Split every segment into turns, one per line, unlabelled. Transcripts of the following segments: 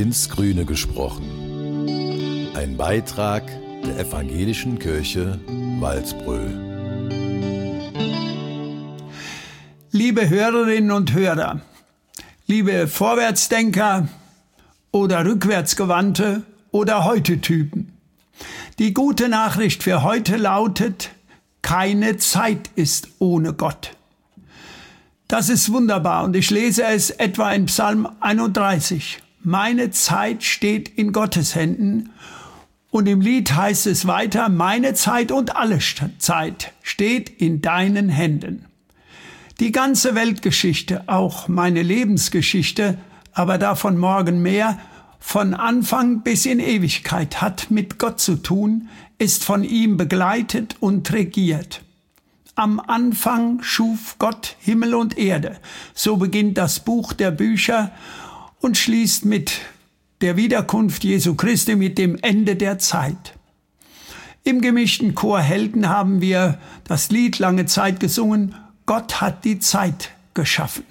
ins Grüne gesprochen. Ein Beitrag der Evangelischen Kirche Walsbröl.
Liebe Hörerinnen und Hörer, liebe Vorwärtsdenker oder Rückwärtsgewandte oder Heute-Typen. Die gute Nachricht für heute lautet: Keine Zeit ist ohne Gott. Das ist wunderbar und ich lese es etwa in Psalm 31. Meine Zeit steht in Gottes Händen. Und im Lied heißt es weiter: Meine Zeit und alle Zeit steht in deinen Händen. Die ganze Weltgeschichte, auch meine Lebensgeschichte, aber davon morgen mehr, von Anfang bis in Ewigkeit hat mit Gott zu tun, ist von ihm begleitet und regiert. Am Anfang schuf Gott Himmel und Erde. So beginnt das Buch der Bücher und schließt mit der Wiederkunft Jesu Christi, mit dem Ende der Zeit. Im gemischten Chor Helden haben wir das Lied lange Zeit gesungen: Gott hat die Zeit geschaffen.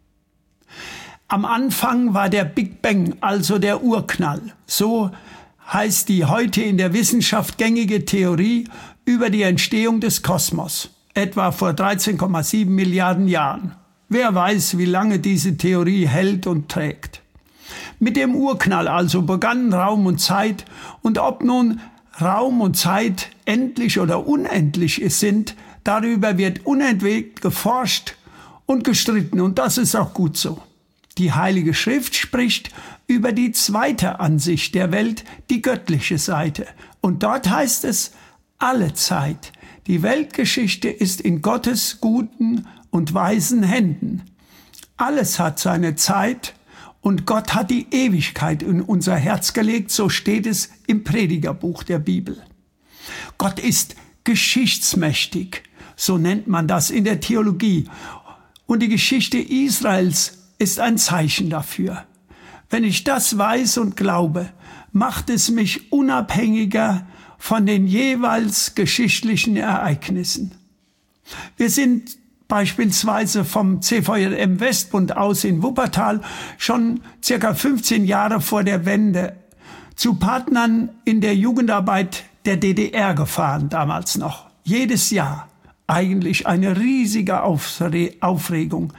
Am Anfang war der Big Bang, also der Urknall. So heißt die heute in der Wissenschaft gängige Theorie über die Entstehung des Kosmos, etwa vor 13,7 Milliarden Jahren. Wer weiß, wie lange diese Theorie hält und trägt. Mit dem Urknall also begannen Raum und Zeit, und ob nun Raum und Zeit endlich oder unendlich sind, darüber wird unentwegt geforscht und gestritten, und das ist auch gut so. Die Heilige Schrift spricht über die zweite Ansicht der Welt, die göttliche Seite. Und dort heißt es: alle Zeit. Die Weltgeschichte ist in Gottes guten und weisen Händen. Alles hat seine Zeit und Gott hat die Ewigkeit in unser Herz gelegt, so steht es im Predigerbuch der Bibel. Gott ist geschichtsmächtig, so nennt man das in der Theologie. Und die Geschichte Israels ist ein Zeichen dafür. Wenn ich das weiß und glaube, macht es mich unabhängiger von den jeweils geschichtlichen Ereignissen. Wir sind beispielsweise vom CVJM Westbund aus in Wuppertal schon circa 15 Jahre vor der Wende zu Partnern in der Jugendarbeit der DDR gefahren, damals noch. Jedes Jahr eigentlich eine riesige Aufregung.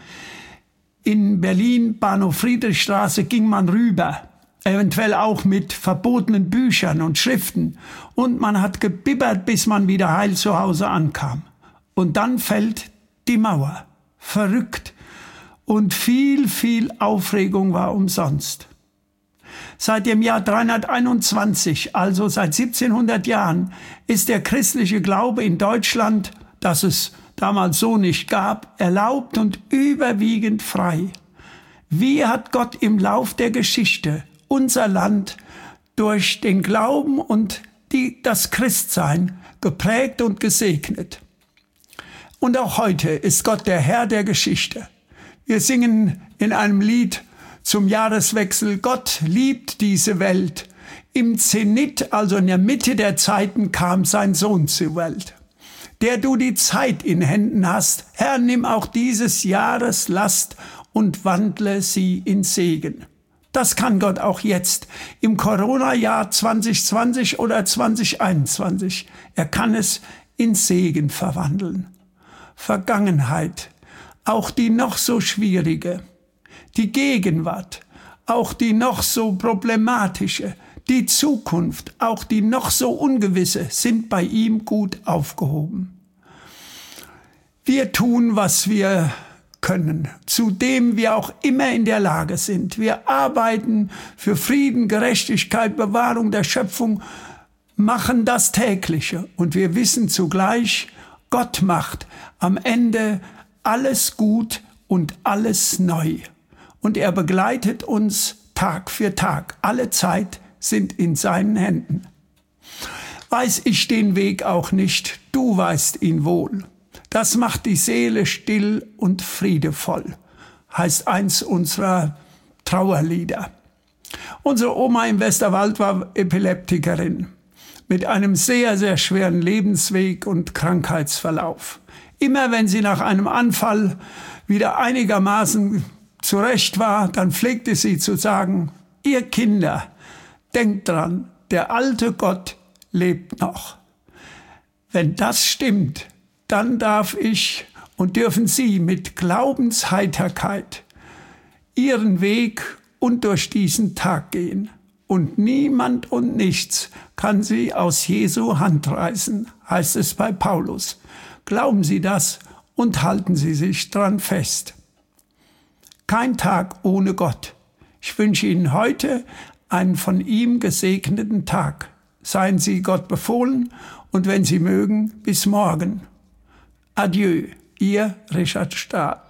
In Berlin, Bahnhof Friedrichstraße, ging man rüber, eventuell auch mit verbotenen Büchern und Schriften. Und man hat gebibbert, bis man wieder heil zu Hause ankam. Und dann fällt die Mauer. Verrückt. Und viel Aufregung war umsonst. Seit dem Jahr 321, also seit 1700 Jahren, ist der christliche Glaube in Deutschland, das es damals so nicht gab, erlaubt und überwiegend frei. Wie hat Gott im Lauf der Geschichte unser Land durch den Glauben und das Christsein geprägt und gesegnet? Und auch heute ist Gott der Herr der Geschichte. Wir singen in einem Lied zum Jahreswechsel: Gott liebt diese Welt. Im Zenit, also in der Mitte der Zeiten, kam sein Sohn zur Welt. Der du die Zeit in Händen hast, Herr, nimm auch dieses Jahres Last und wandle sie in Segen. Das kann Gott auch jetzt, im Corona-Jahr 2020 oder 2021. Er kann es in Segen verwandeln. Vergangenheit, auch die noch so schwierige, die Gegenwart, auch die noch so problematische, die Zukunft, auch die noch so ungewisse, sind bei ihm gut aufgehoben. Wir tun, was wir können, zu dem wir auch immer in der Lage sind. Wir arbeiten für Frieden, Gerechtigkeit, Bewahrung der Schöpfung, machen das Tägliche. Und wir wissen zugleich, Gott macht am Ende alles gut und alles neu. Und er begleitet uns Tag für Tag. Alle Zeit sind in seinen Händen. Weiß ich den Weg auch nicht, du weißt ihn wohl. Das macht die Seele still und friedevoll, heißt eins unserer Trauerlieder. Unsere Oma im Westerwald war Epileptikerin mit einem sehr schweren Lebensweg und Krankheitsverlauf. Immer wenn sie nach einem Anfall wieder einigermaßen zurecht war, dann pflegte sie zu sagen: Ihr Kinder, denkt dran, der alte Gott lebt noch. Wenn das stimmt, dann darf ich und dürfen Sie mit Glaubensheiterkeit Ihren Weg und durch diesen Tag gehen. Und niemand und nichts kann Sie aus Jesu Hand reißen, heißt es bei Paulus. Glauben Sie das und halten Sie sich dran fest. Kein Tag ohne Gott. Ich wünsche Ihnen heute einen von ihm gesegneten Tag. Seien Sie Gott befohlen und wenn Sie mögen, bis morgen. Adieu, Ihr Richard Stahl.